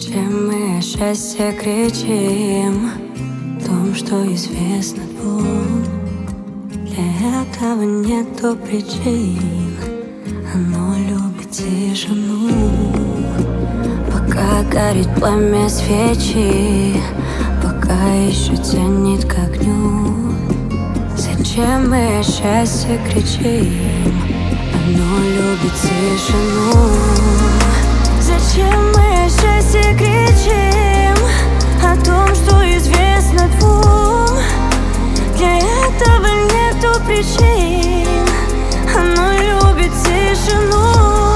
Зачем мы о счастье кричим? В том, что известно двум. Для этого нету причин. Оно любит тишину. Пока горит пламя свечи, пока еще тянет к огню. Зачем мы о счастье кричим? Оно любит тишину. Зачем мы о счастье кричим? О том, что известно двум. Для этого нету причин. Оно любит тишину.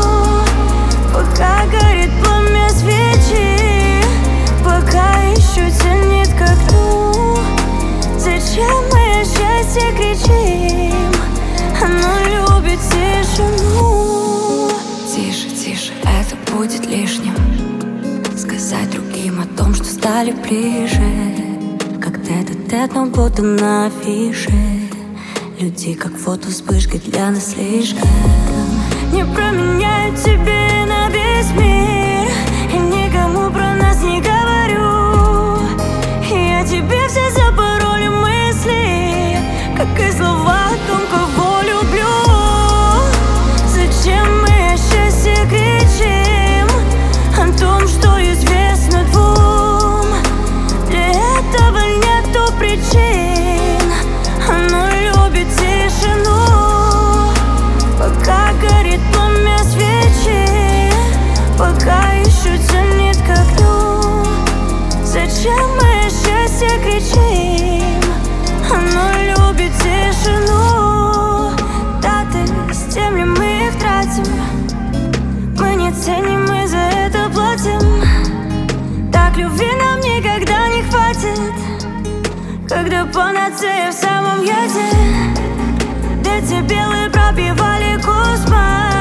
Пока горит пламя свечи, пока еще тянет к окну. Зачем мы о счастье кричим? Оно любит тишину. Тише, тише, это будет лишним. Сказать другим о том, что стали ближе. Как тет-а-тет, но будто на афише. Люди как фото вспышкой для нас слишком. Не променяю тебе на весь мир. И никому про нас не говорю. Я тебе все запороли мысли, как и слова о том, кого люблю. Зачем мы о счастье кричим? О том, что известно двум. Для этого нету причин. Оно любит тишину. Пока горит пламя свечи, пока еще тянет к окну. Зачем мы о счастье кричим? Оно любит тишину. Даты с тем ли мы их тратим? Мы не ценим, мы за это платим. Так любви нам никогда не хватит, когда панацея в самом яде. Дети белые пропивали Кузьма.